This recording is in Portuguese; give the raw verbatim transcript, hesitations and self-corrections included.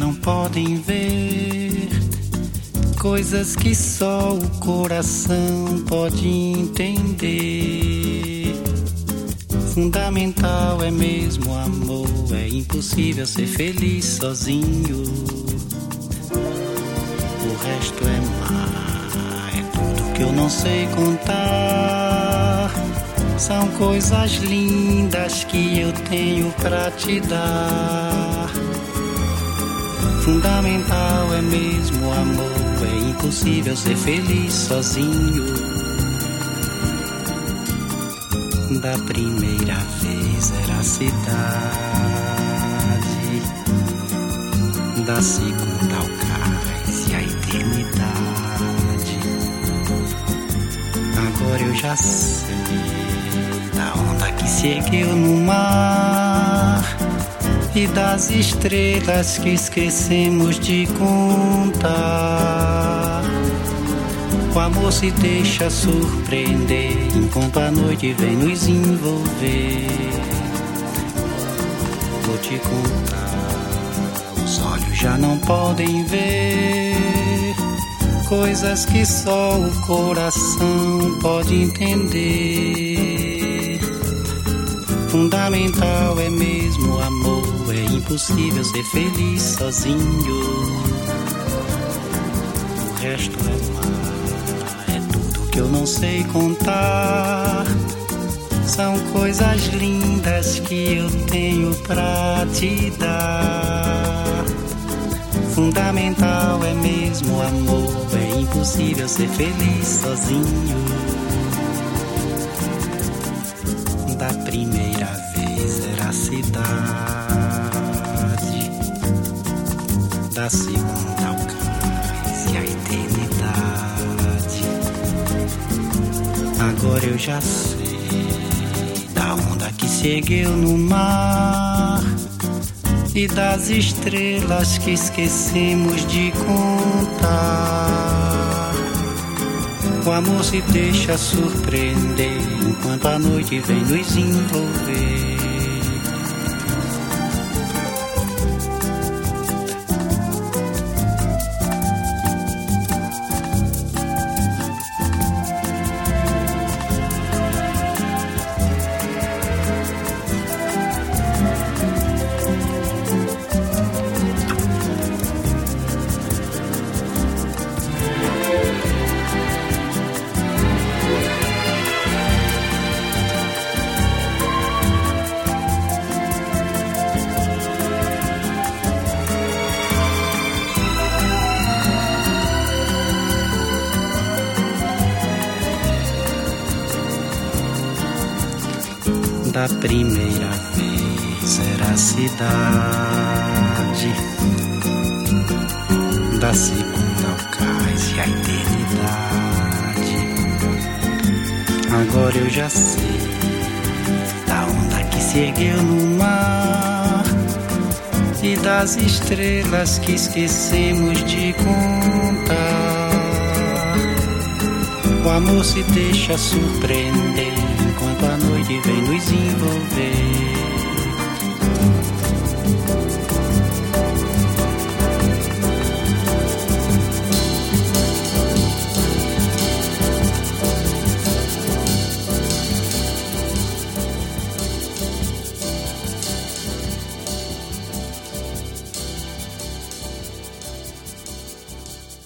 não podem ver, coisas que só o coração pode entender. Fundamental é mesmo o amor, é impossível ser feliz sozinho. O resto é mar, é tudo que eu não sei contar. São coisas lindas que eu tenho pra te dar. Fundamental é mesmo o amor, é impossível ser feliz sozinho. Da primeira vez era a cidade, da segunda ao cais e a eternidade. Agora eu já sei da onda que se ergueu no mar e das estrelas que esquecemos de contar. O amor se deixa surpreender enquanto a noite vem nos envolver. Vou te contar, os olhos já não podem ver, coisas que só o coração pode entender. Fundamental é mesmo o amor, é impossível ser feliz sozinho. O resto é mar, é tudo que eu não sei contar. São coisas lindas que eu tenho pra te dar. Fundamental é mesmo o amor, é impossível ser feliz sozinho. Da primeira vez era a cidade, da segunda ao cais e a eternidade. Agora eu já sei da onda que se ergueu no mar e das estrelas que esquecemos de contar. O amor se deixa surpreender enquanto a noite vem nos envolver. Da primeira vez era a cidade, da segunda ao cais e a eternidade. Agora eu já sei da onda que se ergueu no mar e das estrelas que esquecemos de contar. O amor se deixa surpreender